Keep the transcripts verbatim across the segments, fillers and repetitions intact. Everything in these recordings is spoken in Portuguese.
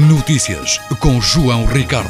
Notícias com João Ricardo.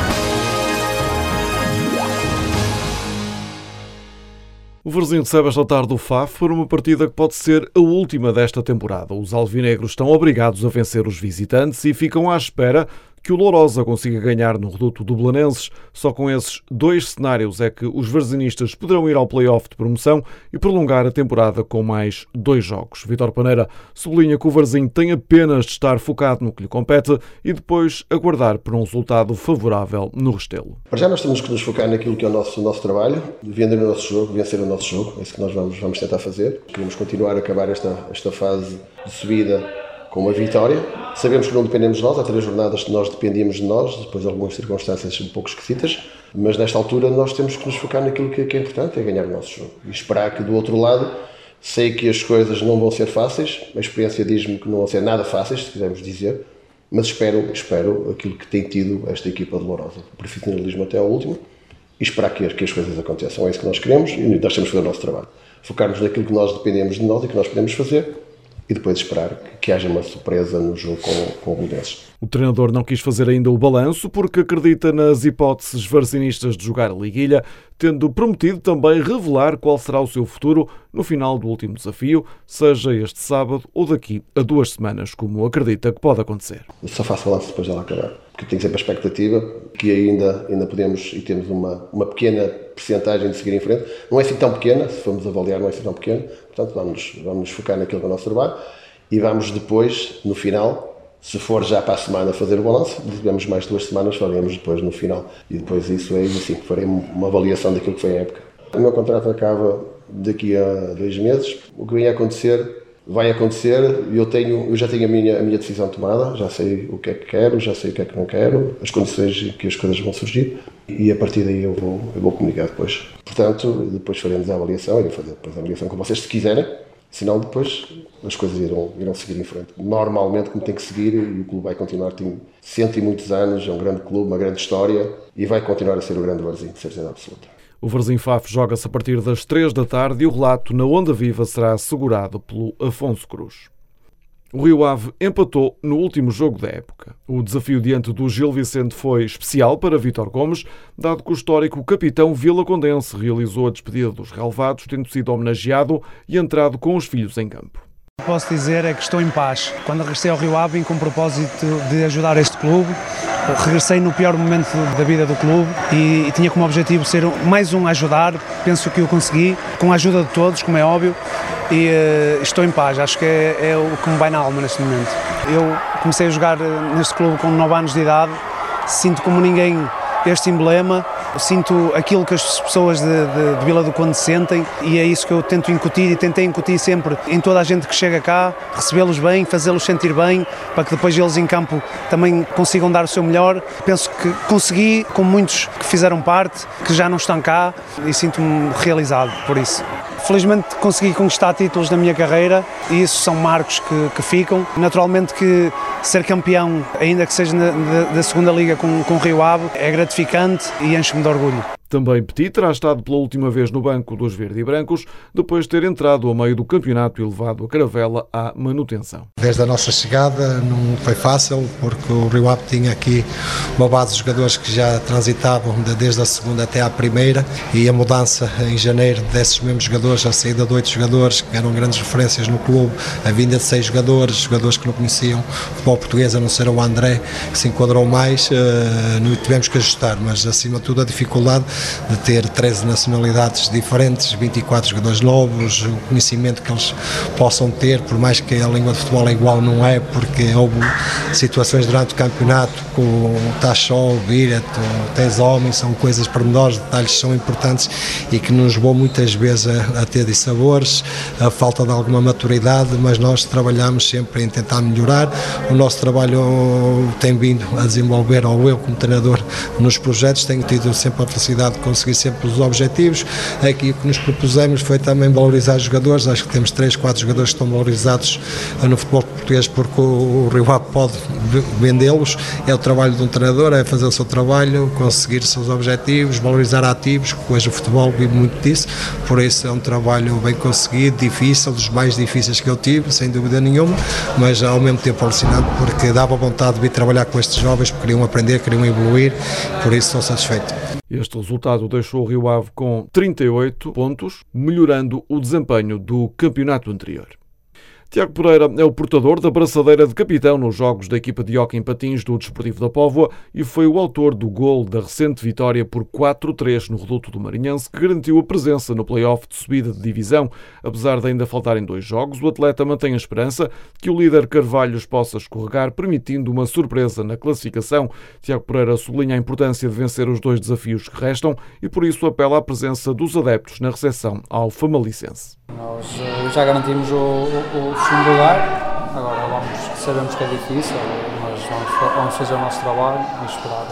O Varzim recebe esta tarde o Faf por uma partida que pode ser a última desta temporada. Os alvinegros estão obrigados a vencer os visitantes e ficam à espera que o Lourosa consiga ganhar no reduto do Belenenses. Só com esses dois cenários é que os varzinistas poderão ir ao play-off de promoção e prolongar a temporada com mais dois jogos. Vítor Paneira sublinha que o Varzim tem apenas de estar focado no que lhe compete e depois aguardar por um resultado favorável no Restelo. Para já nós temos que nos focar naquilo que é o nosso, o nosso trabalho, vender o nosso jogo, vencer o nosso jogo. É isso que nós vamos, vamos tentar fazer. Queremos continuar a acabar esta, esta fase de subida com uma vitória. Sabemos que não dependemos de nós, há três jornadas que nós dependíamos de nós, depois de algumas circunstâncias um pouco esquisitas, mas nesta altura nós temos que nos focar naquilo que é importante, é ganhar o nosso jogo. E esperar que do outro lado, sei que as coisas não vão ser fáceis, a experiência diz-me que não vão ser nada fáceis, se quisermos dizer, mas espero, espero aquilo que tem tido esta equipa de Lourosa, o profissionalismo até ao último, e esperar que, que as coisas aconteçam. É isso que nós queremos e nós temos que fazer o nosso trabalho. Focarmos naquilo que nós dependemos de nós e que nós podemos fazer, e depois esperar que haja uma surpresa no jogo com, com o Belenenses. O treinador não quis fazer ainda o balanço porque acredita nas hipóteses varzinistas de jogar a liguilha, tendo prometido também revelar qual será o seu futuro no final do último desafio, seja este sábado ou daqui a duas semanas, como acredita que pode acontecer. Eu só faço balanço depois dela acabar, porque tenho sempre a expectativa que ainda, ainda podemos e temos uma, uma pequena percentagem de seguir em frente. Não é assim tão pequena, se formos avaliar não é assim tão pequena, portanto vamos, vamos focar naquilo que é o nosso trabalho e vamos depois, no final, se for já para a semana fazer o balanço, tivemos mais duas semanas, faremos depois no final. E depois isso é assim, farei uma avaliação daquilo que foi a época. O meu contrato acaba daqui a dois meses. O que vem a acontecer, vai acontecer. Eu, tenho, eu já tenho a minha, a minha decisão tomada, já sei o que é que quero, já sei o que é que não quero, as condições em que as coisas vão surgir. E a partir daí eu vou, eu vou comunicar depois. Portanto, depois faremos a avaliação, eu vou fazer depois a avaliação com vocês se quiserem. Senão depois as coisas irão, irão seguir em frente. Normalmente como tem que seguir e o clube vai continuar, tem cento e muitos anos, é um grande clube, uma grande história e vai continuar a ser o grande Varzim, de certeza absoluta. O Varzim Faf joga-se a partir das três da tarde e o relato na Onda Viva será assegurado pelo Afonso Cruz. O Rio Ave empatou no último jogo da época. O desafio diante do Gil Vicente foi especial para Vítor Gomes, dado que o histórico capitão vilacondense realizou a despedida dos relevados, tendo sido homenageado e entrado com os filhos em campo. O que posso dizer é que estou em paz. Quando regressei ao Rio Ave com o propósito de ajudar este clube, regressei no pior momento da vida do clube e, e tinha como objetivo ser mais um a ajudar, penso que o consegui, com a ajuda de todos, como é óbvio, e uh, estou em paz, acho que é, é o que me vai na alma neste momento. Eu comecei a jogar neste clube com nove anos de idade, sinto como ninguém este emblema, sinto aquilo que as pessoas de, de, de Vila do Conde sentem e é isso que eu tento incutir e tentei incutir sempre em toda a gente que chega cá, recebê-los bem, fazê-los sentir bem, para que depois eles em campo também consigam dar o seu melhor. Penso que consegui, com muitos que fizeram parte, que já não estão cá e sinto-me realizado por isso. Felizmente consegui conquistar títulos na minha carreira e isso são marcos que, que ficam. Naturalmente que ser campeão, ainda que seja na, da, da segunda liga com, com o Rio Ave, é gratificante e enche-me de orgulho. Também Petit terá estado pela última vez no banco dos verde e brancos, depois de ter entrado a meio do campeonato e levado a Caravela à manutenção. Desde a nossa chegada não foi fácil, porque o Rio Ave tinha aqui uma base de jogadores que já transitavam desde a segunda até à primeira e a mudança em janeiro desses mesmos jogadores, a saída de oito jogadores que eram grandes referências no clube, a vinda de seis jogadores, jogadores que não conheciam o futebol português, a não ser o André, que se enquadrou mais, tivemos que ajustar, mas acima de tudo a dificuldade de ter treze nacionalidades diferentes, vinte e quatro jogadores novos, o conhecimento que eles possam ter, por mais que a língua de futebol é igual, não é, porque houve situações durante o campeonato com o Tachó, o Viret, o Tens Homem, são coisas pormenores, detalhes que são importantes e que nos levou muitas vezes a, a ter dissabores, a falta de alguma maturidade, mas nós trabalhamos sempre em tentar melhorar. O nosso trabalho tem vindo a desenvolver, ou eu como treinador, nos projetos, tenho tido sempre a felicidade de conseguir sempre os objetivos. Aqui o que nos propusemos foi também valorizar os jogadores. Acho que temos três, quatro jogadores que estão valorizados no futebol português porque o Rio Ave pode vendê-los. É o trabalho de um treinador, é fazer o seu trabalho, conseguir os seus objetivos, valorizar ativos, que hoje o futebol vive muito disso. Por isso é um trabalho bem conseguido, difícil, dos mais difíceis que eu tive, sem dúvida nenhuma, mas ao mesmo tempo alucinante porque dava vontade de vir trabalhar com estes jovens, porque queriam aprender, queriam evoluir, por isso estou satisfeito. Este resultado deixou o Rio Ave com trinta e oito pontos, melhorando o desempenho do campeonato anterior. Tiago Pereira é o portador da braçadeira de capitão nos jogos da equipa de hóquei em patins do Desportivo da Póvoa e foi o autor do gol da recente vitória por quatro a três no Reduto do Maranhense, que garantiu a presença no play-off de subida de divisão. Apesar de ainda faltarem dois jogos, o atleta mantém a esperança de que o líder Carvalhos possa escorregar, permitindo uma surpresa na classificação. Tiago Pereira sublinha a importância de vencer os dois desafios que restam e por isso apela à presença dos adeptos na recepção ao Famalicense. Nós já garantimos o, o, o segundo lugar, agora vamos, sabemos que é difícil, mas vamos, vamos fazer o nosso trabalho e esperar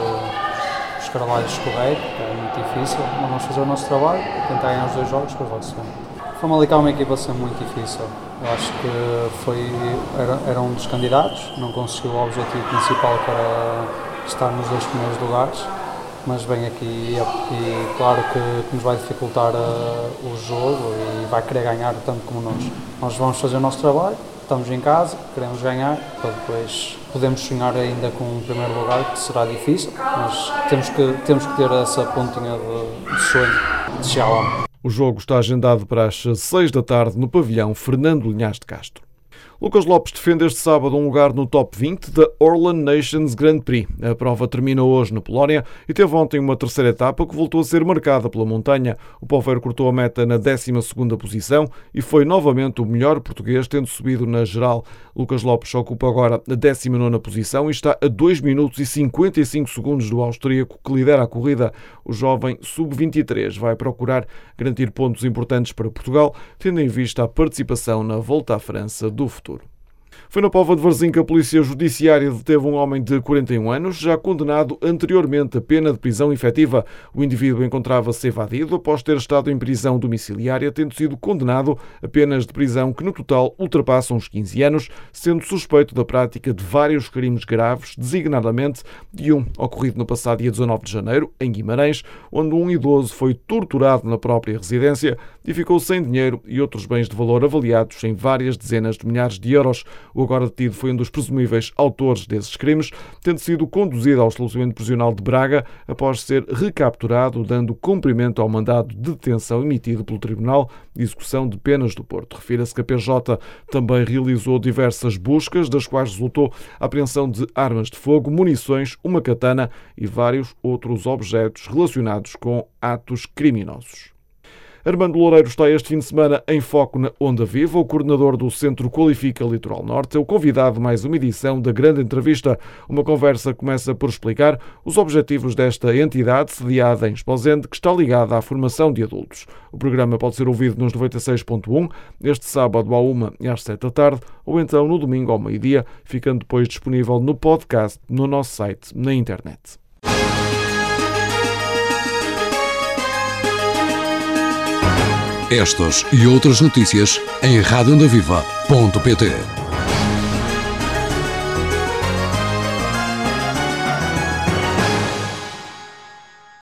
que os Carvalhos escorreguem, que é muito difícil, mas vamos fazer o nosso trabalho, tentar ganhar os dois jogos, depois vai ser. O Famalicão é uma equipa sempre muito difícil, eu acho que foi, era, era um dos candidatos, não conseguiu o objetivo principal que era estar nos dois primeiros lugares. Mas vem aqui e, e claro que, que nos vai dificultar uh, o jogo e vai querer ganhar tanto como nós. Nós vamos fazer o nosso trabalho, estamos em casa, queremos ganhar, para depois podemos sonhar ainda com o primeiro lugar, que será difícil, mas temos que, temos que ter essa pontinha de, de sonho de chegar lá. O jogo está agendado para as seis da tarde no pavilhão Fernando Linhares de Castro. Lucas Lopes defende este sábado um lugar no top vinte da Orland Nations Grand Prix. A prova termina hoje na Polónia e teve ontem uma terceira etapa que voltou a ser marcada pela montanha. O poveiro cortou a meta na décima segunda posição e foi novamente o melhor português, tendo subido na geral. Lucas Lopes ocupa agora a décima nona posição e está a dois minutos e cinquenta e cinco segundos do austríaco que lidera a corrida. O jovem sub vinte e três vai procurar garantir pontos importantes para Portugal, tendo em vista a participação na Volta à França do futuro. Foi na Póvoa de Varzim que a Polícia Judiciária deteve um homem de quarenta e um anos, já condenado anteriormente a pena de prisão efetiva. O indivíduo encontrava-se evadido após ter estado em prisão domiciliária, tendo sido condenado a penas de prisão que no total ultrapassam os quinze anos, sendo suspeito da prática de vários crimes graves, designadamente de um ocorrido no passado dia dezanove de janeiro, em Guimarães, onde um idoso foi torturado na própria residência e ficou sem dinheiro e outros bens de valor avaliados em várias dezenas de milhares de euros. O agora detido foi um dos presumíveis autores desses crimes, tendo sido conduzido ao estabelecimento prisional de Braga após ser recapturado, dando cumprimento ao mandado de detenção emitido pelo Tribunal de Execução de Penas do Porto. Refira-se que a P J também realizou diversas buscas, das quais resultou a apreensão de armas de fogo, munições, uma katana e vários outros objetos relacionados com atos criminosos. Armando Loureiro está este fim de semana em foco na Onda Viva. O coordenador do Centro Qualifica Litoral Norte é o convidado de mais uma edição da Grande Entrevista. Uma conversa que começa por explicar os objetivos desta entidade sediada em Esposende, que está ligada à formação de adultos. O programa pode ser ouvido nos noventa e seis ponto um, este sábado à uma e às sete da tarde, ou então no domingo ao meio-dia, ficando depois disponível no podcast no nosso site na internet. Estas e outras notícias em rádio onda viva ponto pt.